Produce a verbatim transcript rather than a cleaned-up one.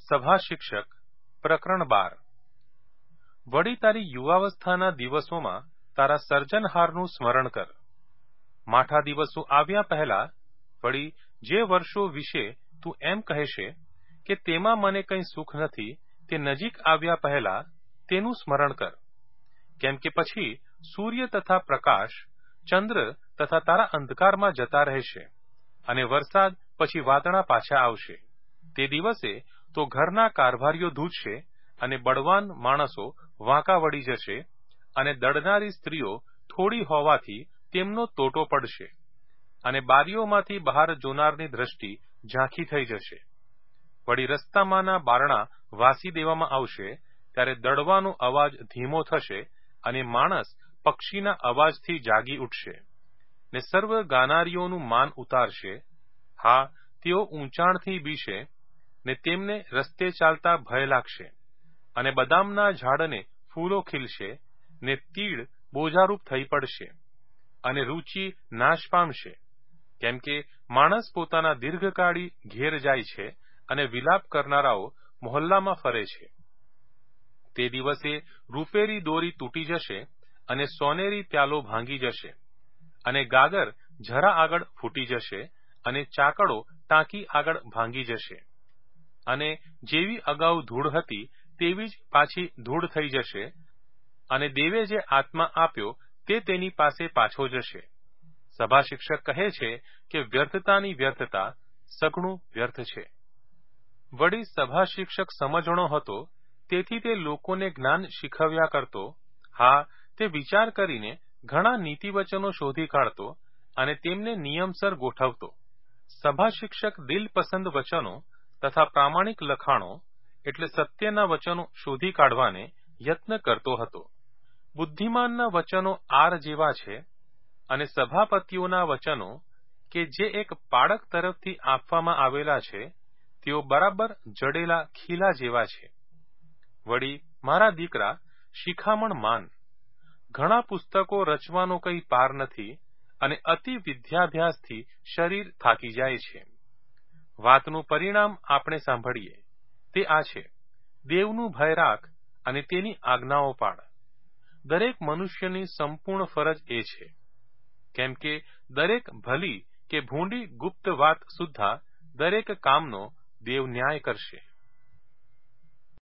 સભા શિક્ષક પ્રકરણ બાર. વળી તારી યુવાવસ્થાના દિવસોમાં તારા સર્જનહારનું સ્મરણ કર. માઠા દિવસો આવ્યા પહેલા, વળી જે વર્ષો વિશે તું એમ કહેશે કે તેમાં મને કંઈ સુખ નથી, તે નજીક આવ્યા પહેલા તેનું સ્મરણ કર. કેમ કે પછી સૂર્ય તથા પ્રકાશ, ચંદ્ર તથા તારા અંધકારમાં જતા રહેશે, અને વરસાદ પછી વાદળા પાછા આવશે. તે દિવસે તો ઘરના કારભારીઓ ધૂજશે, અને બળવાન માણસો વાંકા વળી જશે, અને દળનારી સ્ત્રીઓ થોડી હોવાથી તેમનો તોટો પડશે, અને બારીઓમાંથી બહાર જોનારની દ્રષ્ટિ ઝાંખી થઈ જશે. વળી રસ્તામાંના બારણા વાસી દેવામાં આવશે, ત્યારે દળવાનો અવાજ ધીમો થશે, અને માણસ પક્ષીના અવાજથી જાગી ઉઠશે, ને સર્વ ગાનારીઓનું માન ઉતારશે. હા, તેઓ ઊંચાણથી બીશે, ને તેમને રસ્તે ચાલતા ભય લાગશે, અને બદામના ઝાડને ફૂલો ખીલશે, ને તીડ બોજારૂપ થઈ પડશે, અને રૂચિ નાશ પામશે. કેમ કે માણસ પોતાના દીર્ઘકાળી ઘેર જાય છે, અને વિલાપ કરનારાઓ મોહલ્લામાં ફરે છે. તે દિવસે રૂપેરી દોરી તૂટી જશે, અને સોનેરી પ્યાલો ભાંગી જશે, અને ગાગર જરા આગળ ફૂટી જશે, અને ચાકડો ટાંકી આગળ ભાંગી જશે. અને જેવી અગાઉ ધૂળ હતી તેવી જ પાછી ધૂળ થઈ જશે, અને દેવે જે આત્મા આપ્યો તે તેની પાસે પાછો જશે. સભા શિક્ષક કહે છે કે વ્યર્થતાની વ્યર્થતા સઘળું વ્યર્થ છે. વળી સભા શિક્ષક સમજણો હતો, તેથી તે લોકોને જ્ઞાન શીખવ્યા કરતો. હા, તે વિચાર કરીને ઘણા નીતિવચનો શોધી કાઢતો, અને તેમને નિયમસર ગોઠવતો. સભા શિક્ષક દિલપસંદ વચનો તથા પ્રામાણિક લખાણો, એટલે સત્યના વચનો શોધી કાઢવાને યત્ન કરતો હતો. બુદ્ધિમાનના વચનો આર જેવા છે, અને સભાપતિઓના વચનો કે જે એક પાડક તરફથી આપવામાં આવેલા છે, તેઓ બરાબર જડેલા ખીલા જેવા છે. વળી મારા દીકરા, શિખામણ માન. ઘણા પુસ્તકો રચવાનો કંઈ પાર નથી, અને અતિ વિદ્યાભ્યાસથી શરીર થાકી જાય છે. વાતનું પરિણામ આપણે સાંભળીએ, તે આ છે: દેવનું ભય રાખ, અને તેની આજ્ઞાઓ પાળ. દરેક મનુષ્યની સંપૂર્ણ ફરજ એ છે. કેમ કે દરેક ભલી કે ભૂંડી ગુપ્ત વાત સુદ્ધા દરેક કામનો દેવ ન્યાય કરશે.